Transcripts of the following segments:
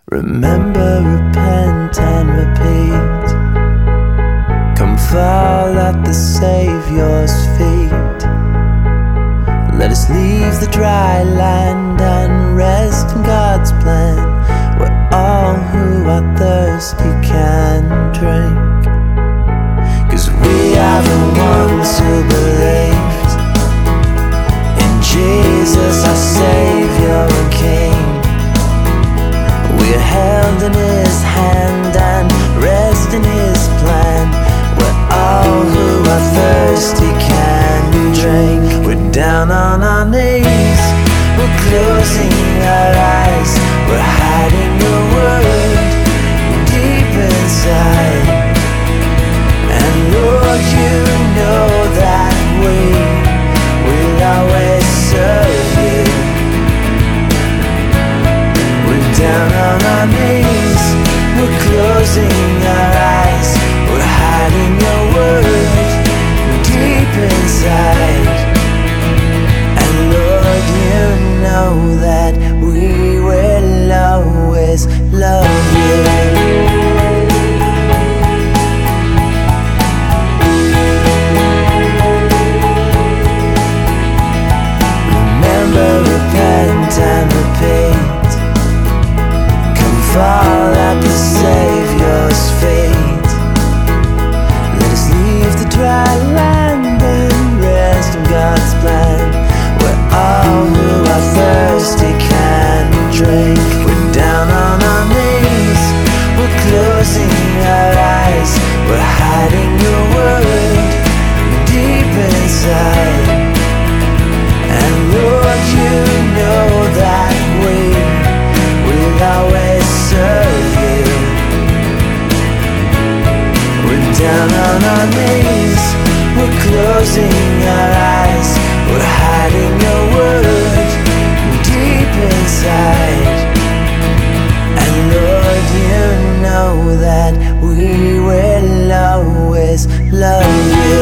Remember, repent and repeat. Come fall at the Savior's feet. Let us leave the dry land and rest in God's plan, where all who are thirsty can drink. 'Cause we are the ones who believed in Jesus, our Savior and King. We're held in His hand and rest in His plan, where all who are thirsty can drink. We're down on our knees, we're closing our eyes, we're hiding Your word deep inside. And Lord, You know that we will always serve You. We're down on our knees, we're closing our eyes, we're hiding Your word deep inside. And Lord, You know that we will always love You. Repent and repeat. Come fall at the Savior's feet. Let us leave the dry land and rest in God's plan, where all who are thirsty can drink. We're down on our knees, we're closing our eyes, we're hiding Your word deep inside. And Lord, You know that we will always serve You. We're down on our knees, we're closing our eyes, we're hiding Your word deep inside. And Lord, You know that we will always love You.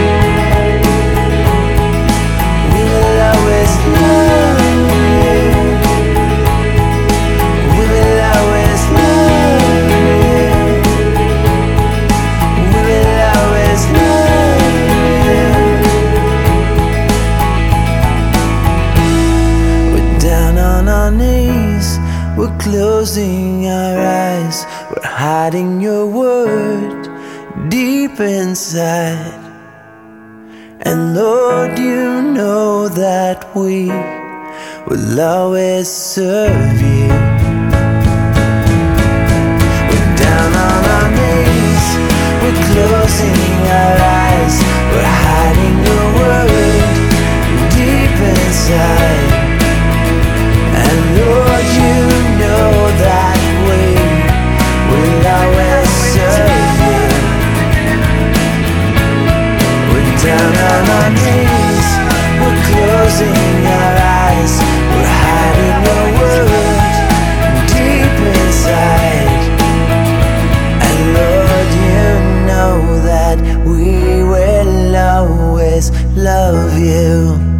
We're closing our eyes, we're hiding Your word deep inside. And Lord, You know that we will always serve You. We're down on our knees, we're closing our eyes, we're hiding Your word deep inside. And Lord, You know that we will always serve You. We're down on our knees, we're closing our eyes, we're hiding Your word deep inside. And Lord, You know that we will always love You.